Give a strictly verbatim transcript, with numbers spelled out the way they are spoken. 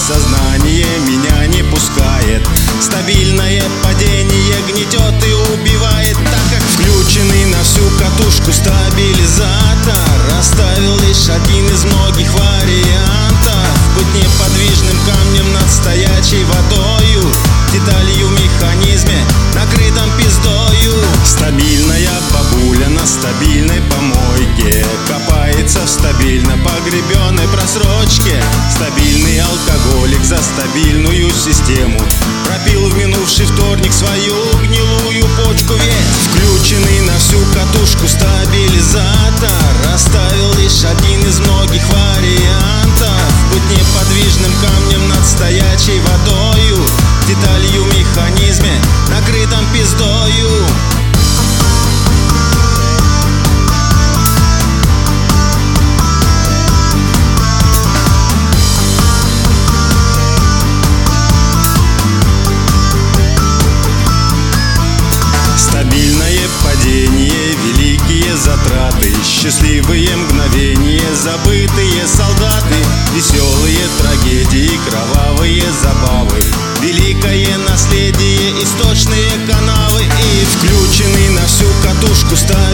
сознание меня не пускает. Стабильное падение гнетет и убивает, так как включенный на всю катушку стабилизатор оставил лишь один из многих вариантов: быть неподвижным камнем над стоячей водою, деталью в механизме, накрытом пиздою. Стабильная бабуля на стабильной помойке копается в стабильно погребенной просрочке. Стабильный алкоголик за стабильную систему пропил в минувший вторник свою гнилую почку. Ведь включенный на всю катушку стабилизатор оставил лишь один из многих вариантов: быть неподвижным камнем над стоячей водою, деталью в механизме, накрытом пиздою. Стабильное падение, великие затраты, счастливые мгновения, забытые солдаты, веселые трагедии, кровавые забавы, великое наследие, источные канавы. И включенный на всю катушку стабилизатор